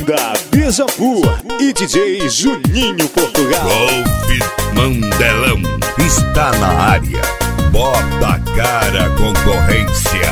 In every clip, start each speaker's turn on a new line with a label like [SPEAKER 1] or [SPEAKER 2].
[SPEAKER 1] Banda Déjà Vu e DJ Juninho Portugal.
[SPEAKER 2] Golf Mandelão está na área. Bota a cara, concorrência.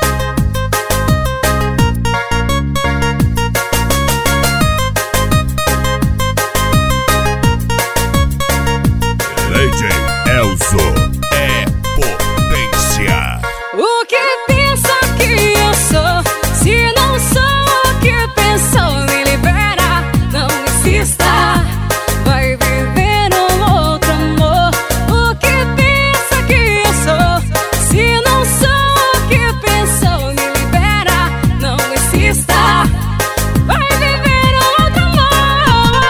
[SPEAKER 2] DJ Elzo é potência.
[SPEAKER 3] O que pensa que eu sou? Se não sou o que pensou, me libera, não insista. Vai viver um outro amor. O que pensa que eu sou? Se não sou o que pensou, me libera, não insista. Vai viver um outro amor.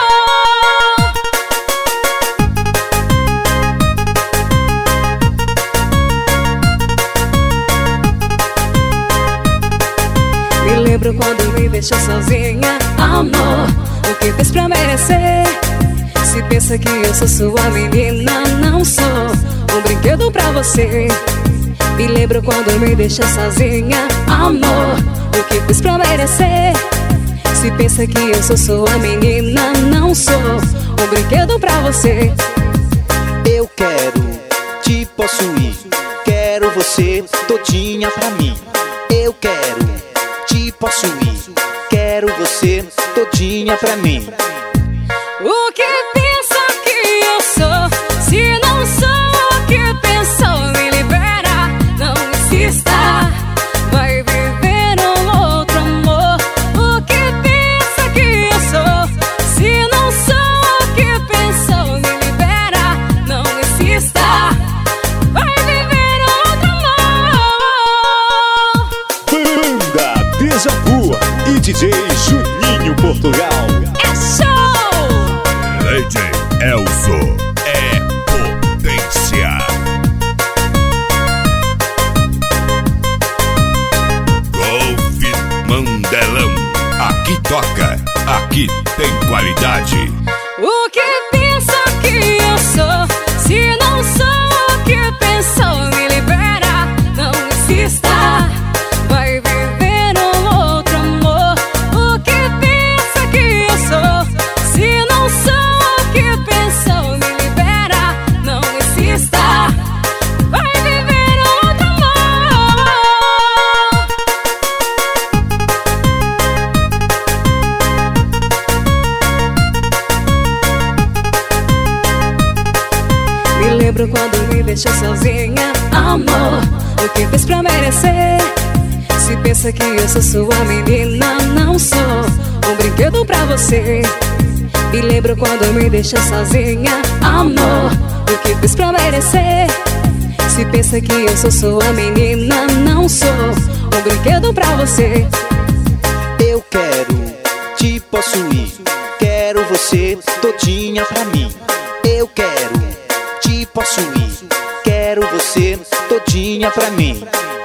[SPEAKER 3] Me lembro quando me deixou sozinha, amor. O que fez pra merecer? Se pensa que eu sou sua menina, não sou um brinquedo pra você. Me lembro quando me deixou sozinha, amor. O que fez pra merecer? Se pensa que eu sou sua menina, não sou um brinquedo pra você.
[SPEAKER 4] Eu quero te possuir, quero você todinha pra mim. Eu quero te possuir, quero você todinha pra mim.
[SPEAKER 3] O que pensa que eu sou? Se não sou o que pensou, me libera, não insista. Vai viver um outro amor. O que pensa que eu sou? Se não sou o que pensou, me libera, não insista. Vai viver outro amor.
[SPEAKER 1] Banda Déjà Vu e DJ Juninho Portugal.
[SPEAKER 3] É show!
[SPEAKER 2] DJ Elzo é potência. Golf Mandelão. Aqui toca, aqui tem qualidade.
[SPEAKER 3] O que pensa que eu sou? Se não sou o que pensou, me libera, não insista. Vai viver um outro amor. O que pensa que eu sou? Se não sou o que pensou, me libera, não insista. Vai viver outro amor. Me lembro quando me deixou sozinha, amor. O que fez pra merecer? Se pensa que eu sou sua menina, não sou um brinquedo pra você. Me lembro quando me deixou sozinha, amor. O que fez pra merecer? Se pensa que eu sou sua menina, não sou um brinquedo pra você.
[SPEAKER 4] Eu quero te possuir, quero você todinha pra mim. Eu quero te possuir, quero você todinha pra mim.